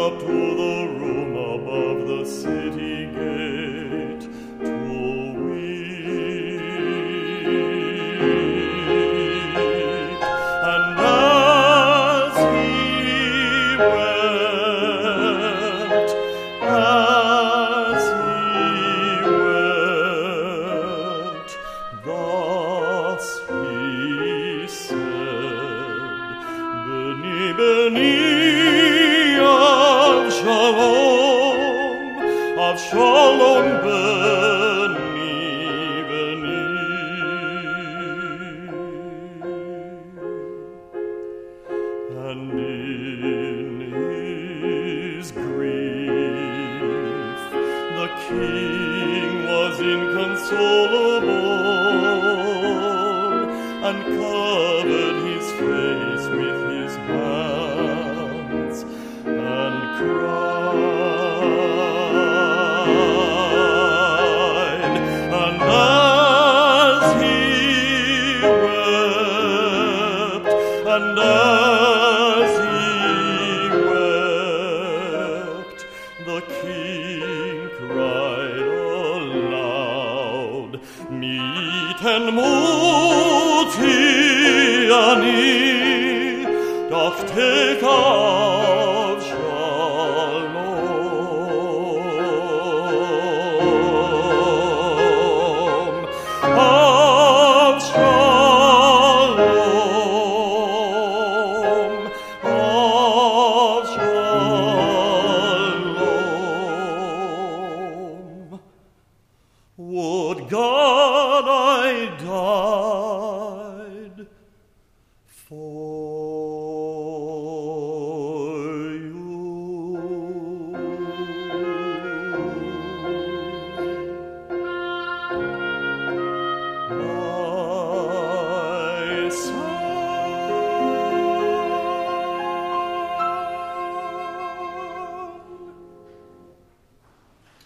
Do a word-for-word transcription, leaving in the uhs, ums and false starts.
up to the room above the city gate to weep. And as he wept, as he wept, thus he said, Beni, Beni, of Shalom, of Shalom, Beni, Beni. And in his grief, the king was inconsolable, and covered his face with his hands, and cried. And as he wept, and as he wept, the king cried aloud, Miten muti ani, doch teka